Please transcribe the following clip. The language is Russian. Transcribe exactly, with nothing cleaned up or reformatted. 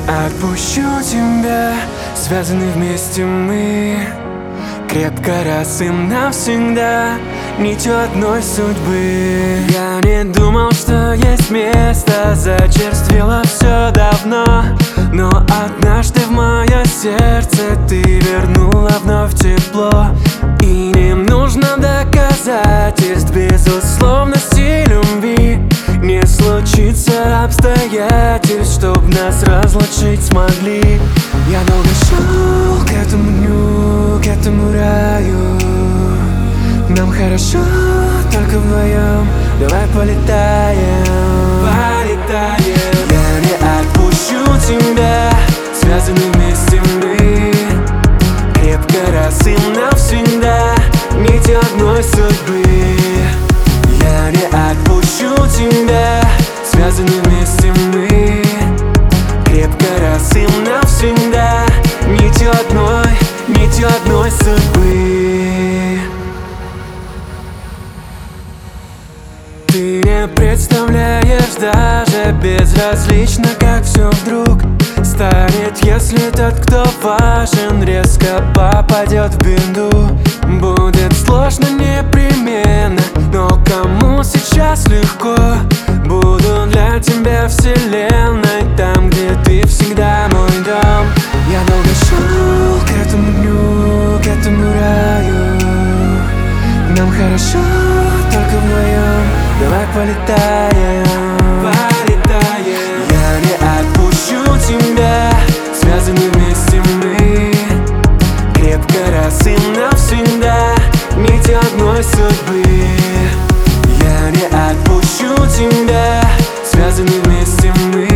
отпущу тебя, связаны вместе мы, крепко раз и навсегда, нитью одной судьбы. Я не думал, что есть место, зачерствело все давно, но однажды в мое сердце ты вернула вновь тепло. И не нужно доказательств безусловности любви, не случится обстоятельств, чтоб нас разлучить смогли. Я долго шел к этому дню, к этому раю. Нам хорошо только вдвоем, давай полетаем, полетаем. Я не отпущу тебя, связаны вместе мы, крепко раз и навсегда, нитью одной судьбы. Я не отпущу тебя, связаны вместе мы, крепко раз и навсегда, нитью одной, нитью одной судьбы. Ты не представляешь даже безразлично, как все вдруг станет, если тот, кто важен, резко попадет в беду. Будет сложно непременно, но кому сейчас легко? Буду для тебя вселенной, там, где ты всегда мой дом. Я долго шел к этому дню, к этому раю. Нам хорошо только вдвоем, давай полетаем, полетаем. Я не отпущу тебя, связаны вместе мы, крепко раз и навсегда, нитью одной судьбы. Я не отпущу тебя, связаны вместе мы,